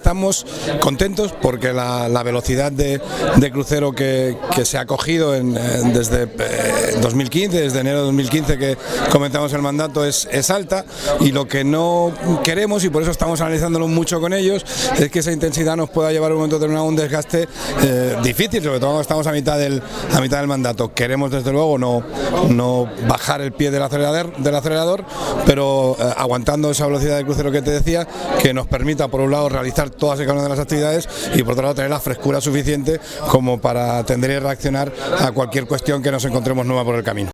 Estamos contentos porque la velocidad de crucero que se ha cogido desde 2015, desde enero de 2015 que comenzamos el mandato es alta, y lo que no queremos, y por eso estamos analizándolo mucho con ellos, es que esa intensidad nos pueda llevar en un momento determinado a un desgaste difícil, sobre todo cuando estamos a mitad del mandato. Queremos desde luego no bajar el pie del acelerador, pero aguantando esa velocidad de crucero que te decía, que nos permita por un lado realizar todas y cada una de las actividades y por otro lado tener la frescura suficiente como para atender y reaccionar a cualquier cuestión que nos encontremos nueva por el camino.